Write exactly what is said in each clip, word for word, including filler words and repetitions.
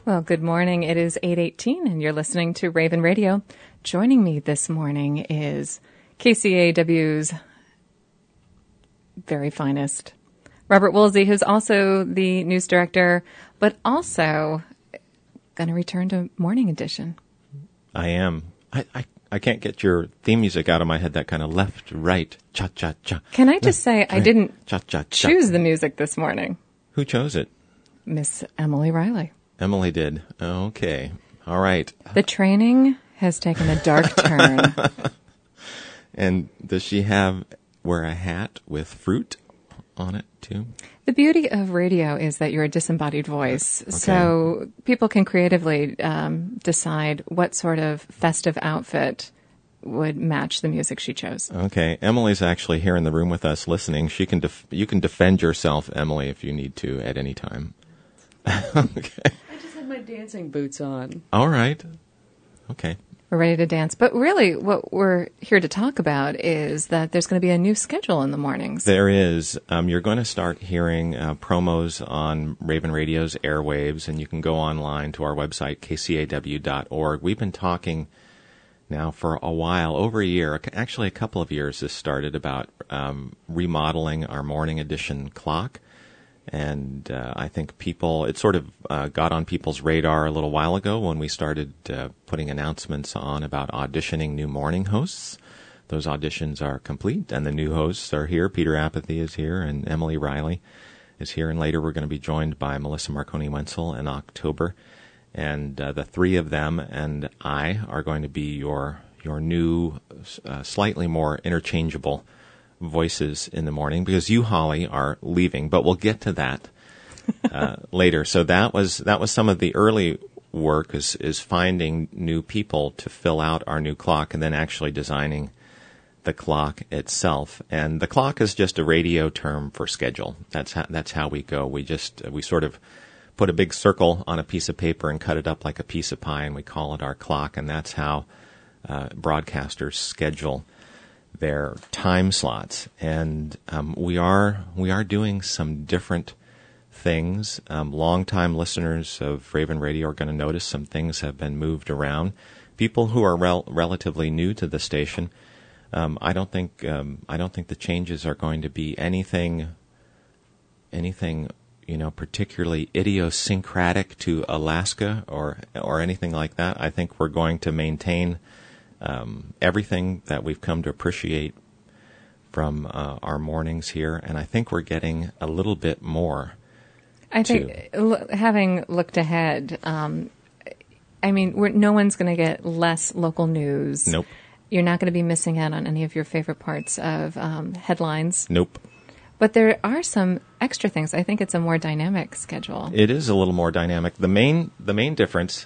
Well, good morning. It is eight eighteen, and you're listening to Raven Radio. Joining me this morning is K C A W's very finest, Robert Woolsey, who's also the news director, but also going to return to Morning Edition. I am. I, I, I can't get your theme music out of my head, that kind of left, right, cha-cha-cha. Can I just say left, I didn't cha-cha-cha. choose the music this morning? Who chose it? Miss Emily Riley. Emily did. Okay. All right. The training has taken a dark turn. And does she have wear a hat with fruit on it too? The beauty of radio is that you're a disembodied voice, okay. So people can creatively um, decide what sort of festive outfit would match the music she chose. Okay. Emily's actually here in the room with us listening. She can def- you can defend yourself, Emily, if you need to at any time. Okay. I just had my dancing boots on. All right. Okay. We're ready to dance. But really, what we're here to talk about is that there's going to be a new schedule in the mornings. There is. Um, you're going to start hearing uh, promos on Raven Radio's airwaves, and you can go online to our website, k c a w dot org. We've been talking now for a while, over a year, actually a couple of years this started, about um, remodeling our Morning Edition clock. And uh, I think people, it sort of uh, got on people's radar a little while ago when we started uh, putting announcements on about auditioning new morning hosts. Those auditions are complete, and the new hosts are here. Peter Apathy is here, and Emily Riley is here. And later we're going to be joined by Melissa Marconi-Wenzel in October. And uh, the three of them and I are going to be your your new, uh, slightly more interchangeable voices in the morning, because you, Holly, are leaving, but we'll get to that uh, later. So that was that was some of the early work, is is finding new people to fill out our new clock, and then actually designing the clock itself. And the clock is just a radio term for schedule. That's how, that's how we go. We just we sort of put a big circle on a piece of paper and cut it up like a piece of pie, and we call it our clock. And that's how uh, broadcasters schedule their time slots. And um, we are we are doing some different things. Um, longtime listeners of Raven Radio are going to notice some things have been moved around. People who are rel- relatively new to the station, um, I don't think um, I don't think the changes are going to be anything anything you know particularly idiosyncratic to Alaska or or anything like that. I think we're going to maintain Um, everything that we've come to appreciate from uh, our mornings here, and I think we're getting a little bit more. I think, l- having looked ahead, um, I mean, we're, no one's going to get less local news. Nope. You're not going to be missing out on any of your favorite parts of um, headlines. Nope. But there are some extra things. I think it's a more dynamic schedule. It is a little more dynamic. The main the main difference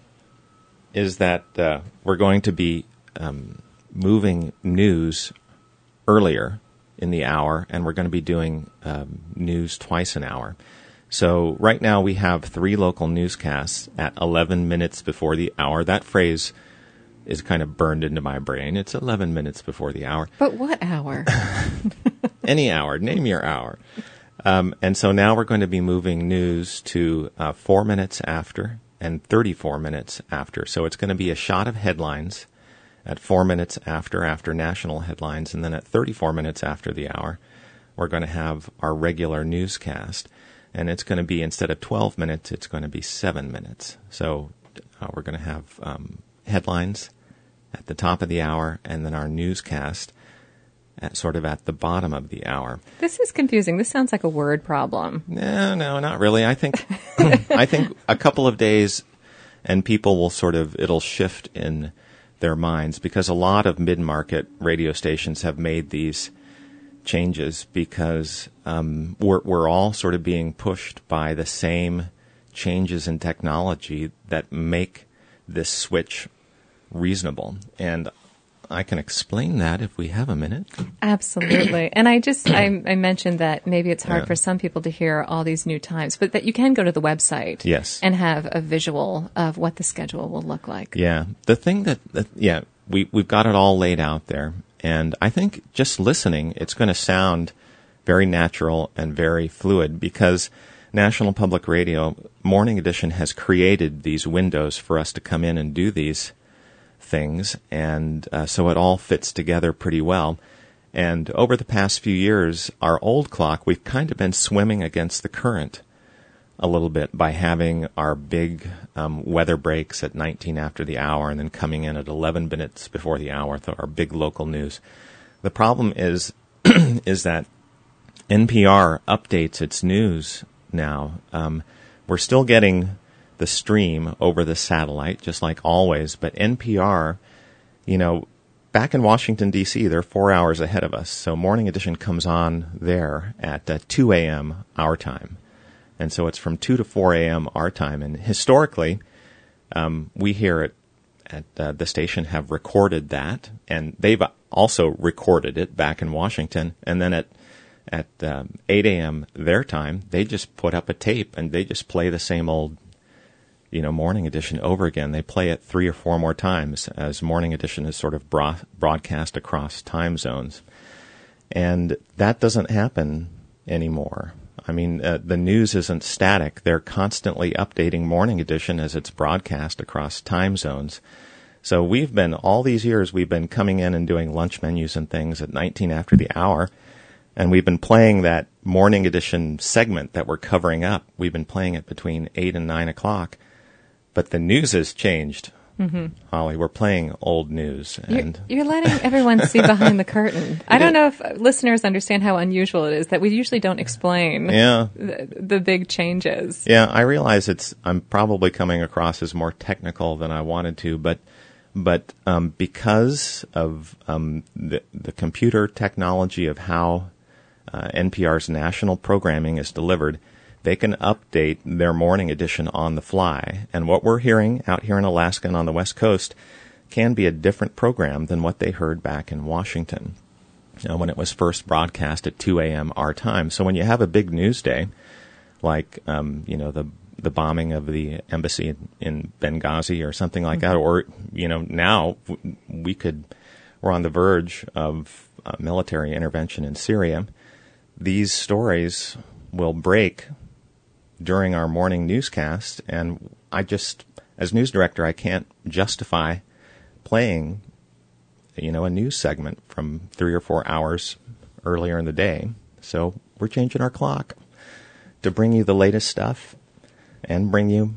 is that uh, we're going to be um, moving news earlier in the hour, and we're going to be doing um, news twice an hour. So right now we have three local newscasts at eleven minutes before the hour. That phrase is kind of burned into my brain. It's eleven minutes before the hour. But what hour? Any hour. Name your hour. Um, and so now we're going to be moving news to uh, four minutes after and thirty-four minutes after. So it's going to be a shot of headlines at four minutes after, after national headlines, and then at thirty-four minutes after the hour, we're going to have our regular newscast. And it's going to be, instead of twelve minutes, it's going to be seven minutes. So uh, we're going to have um, headlines at the top of the hour, and then our newscast at sort of at the bottom of the hour. This is confusing. This sounds like a word problem. No, no, not really. I think I think a couple of days and people will sort of, it'll shift in their minds, because a lot of mid-market radio stations have made these changes because um, we're, we're all sort of being pushed by the same changes in technology that make this switch reasonable. And I can explain that if we have a minute. Absolutely. And I just, I, I mentioned that maybe it's hard Yeah. for some people to hear all these new times, but that you can go to the website Yes. and have a visual of what the schedule will look like. Yeah. The thing that, that yeah, we, we've got it all laid out there. And I think just listening, it's going to sound very natural and very fluid, because National Public Radio, Morning Edition has created these windows for us to come in and do these things, and uh, so it all fits together pretty well. And over the past few years, our old clock, we've kind of been swimming against the current a little bit by having our big um, weather breaks at nineteen after the hour and then coming in at eleven minutes before the hour, th- our big local news. The problem is is that N P R updates its news now. Um, we're still getting the stream over the satellite, just like always, but N P R, you know, back in Washington, D C, they're four hours ahead of us, so Morning Edition comes on there at uh, two a.m. our time. And so it's from two to four a.m. our time. And historically, um, we here at, at uh, the station have recorded that, and they've also recorded it back in Washington. And then at at um, eight a.m. their time, they just put up a tape and they just play the same old, you know, Morning Edition over again. They play it three or four more times as Morning Edition is sort of bro- broadcast across time zones. And that doesn't happen anymore. I mean, uh, the news isn't static. They're constantly updating Morning Edition as it's broadcast across time zones. So we've been, all these years, we've been coming in and doing lunch menus and things at nineteen after the hour, and we've been playing that Morning Edition segment that we're covering up. We've been playing it between eight and nine o'clock. But the news has changed, mm-hmm. Holly. We're playing old news. and You're, you're letting everyone see behind the curtain. I don't know if listeners understand how unusual it is that we usually don't explain yeah. the, the big changes. Yeah, I realize it's. I'm probably coming across as more technical than I wanted to, but but um, because of um, the, the computer technology of how uh, N P R's national programming is delivered, they can update their Morning Edition on the fly. And what we're hearing out here in Alaska and on the West Coast can be a different program than what they heard back in Washington uh, when it was first broadcast at two a.m. our time. So when you have a big news day, like, um, you know, the the bombing of the embassy in, in Benghazi or something like mm-hmm. that, or, you know, now we could, we're on the verge of uh, military intervention in Syria. These stories will break during our morning newscast, and I just, as news director, I can't justify playing, you know, a news segment from three or four hours earlier in the day. So we're changing our clock to bring you the latest stuff and bring you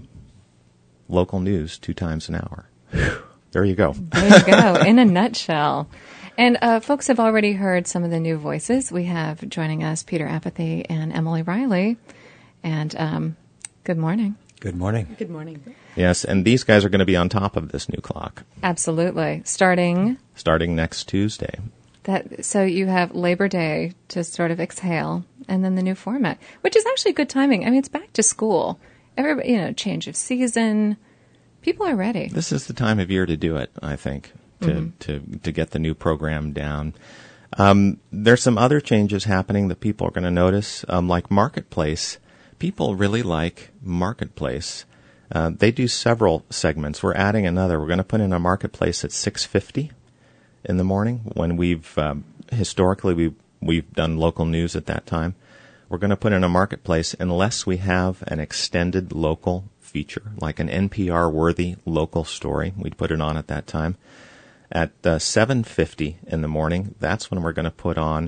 local news two times an hour. There you go. There you go, in a nutshell. And uh, folks have already heard some of the new voices. We have joining us Peter Apathy and Emily Riley. And um, good morning. Good morning. Good morning. Yes, and these guys are going to be on top of this new clock. Absolutely. Starting? Starting next Tuesday. That So you have Labor Day to sort of exhale, and then the new format, which is actually good timing. I mean, it's back to school. Everybody, you know, change of season. People are ready. This is the time of year to do it, I think, to mm-hmm. to, to get the new program down. Um, there's some other changes happening that people are going to notice, um, like Marketplace. People really like Marketplace. Uh, they do several segments. We're adding another. We're going to put in a Marketplace at six fifty in the morning when we've, um, historically, we've, we've done local news at that time. We're going to put in a Marketplace unless we have an extended local feature, like an N P R-worthy local story. We'd put it on at that time. At uh, seven fifty in the morning, that's when we're going to put on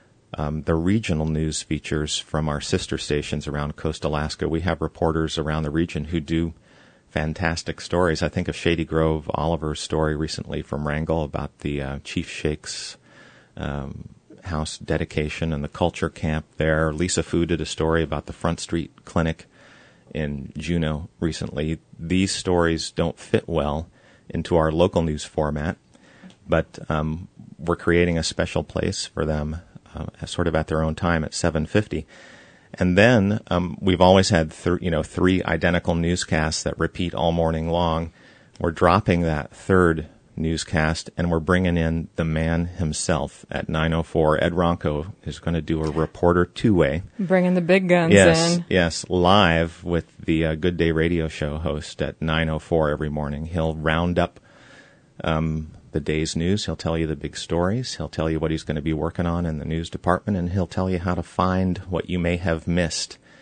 Um, the regional news features from our sister stations around Coast Alaska. We have reporters around the region who do fantastic stories. I think of Shady Grove Oliver's story recently from Wrangell about the uh, Chief Shake's um, house dedication and the culture camp there. Lisa Fu did a story about the Front Street Clinic in Juneau recently. These stories don't fit well into our local news format, but um, we're creating a special place for them Uh, sort of at their own time at seven fifty. And then um, we've always had th- you know three identical newscasts that repeat all morning long. We're dropping that third newscast, and we're bringing in the man himself at nine oh four. Ed Ronco is going to do a reporter two-way. Bringing the big guns yes, in. Yes, live with the uh, Good Day radio show host at nine oh four every morning. He'll round up um the day's news. He'll tell you the big stories. He'll tell you what he's going to be working on in the news department, and he'll tell you how to find what you may have missed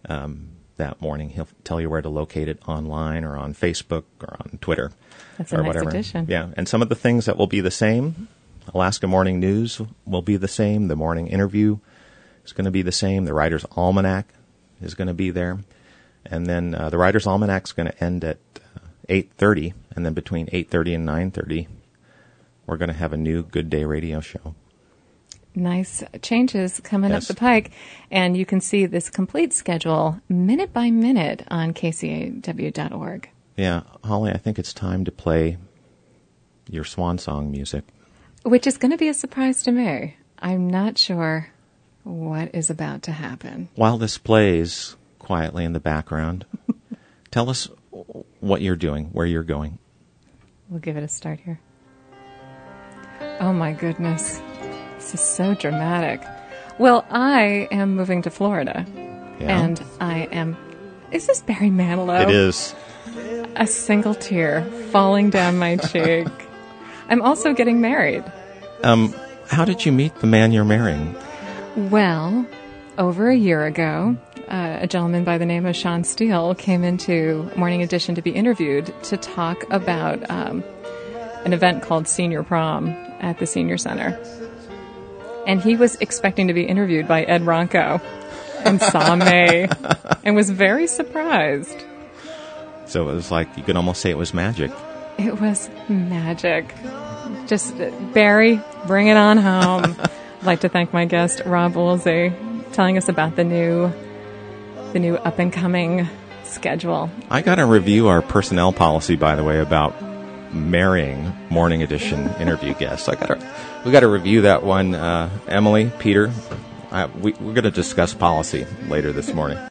um, that morning. He'll tell you where to locate it online or on Facebook or on Twitter. That's a or nice whatever. addition. Yeah, and some of the things that will be the same. Alaska Morning News will be the same. The morning interview is going to be the same. The Writer's Almanac is going to be there. And then uh, the Writer's Almanac is going to end at uh, eight thirty, and then between eight thirty and nine thirty, we're going to have a new Good Day radio show. Nice changes coming Yes. up the pike. And you can see this complete schedule minute by minute on K C A W dot org. Yeah, Holly, I think it's time to play your swan song music. Which is going to be a surprise to me. I'm not sure what is about to happen. While this plays quietly in the background, tell us what you're doing, where you're going. We'll give it a start here. Oh my goodness. This is so dramatic. Well, I am moving to Florida. Yeah. And I am... Is this Barry Manilow? It is. A single tear falling down my cheek. I'm also getting married. Um, how did you meet the man you're marrying? Well, over a year ago, uh, a gentleman by the name of Sean Steele came into Morning Edition to be interviewed to talk about um, an event called Senior Prom at the Senior Center. And he was expecting to be interviewed by Ed Ronco and saw me and was very surprised. So it was like, you could almost say it was magic. It was magic. Just, uh, Barry, bring it on home. I'd like to thank my guest, Rob Woolsey, telling us about the new, the new up-and-coming schedule. I got to review our personnel policy, by the way, about marrying Morning Edition interview guests. I got to, we got to review that one. Uh, Emily, Peter, I, we, we're going to discuss policy later this morning.